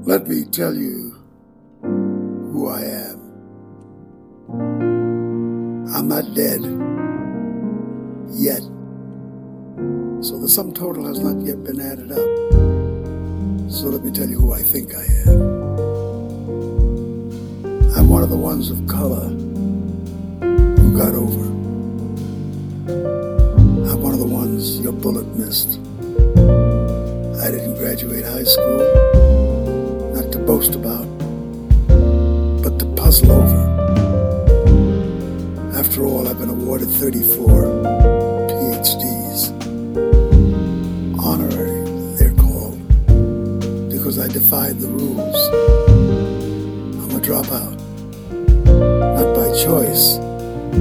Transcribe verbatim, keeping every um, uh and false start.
Let me tell you who I am. I'm not dead yet. So the sum total has not yet been added up. So let me tell you who I think I am. I'm one of the ones of color who got over. I'm one of the ones your bullet missed. I didn't graduate high school, not to boast about, but to puzzle over. After all, I've been awarded thirty-four P H Ds. Honorary, they're called, because I defied the rules. I'm a dropout, not by choice,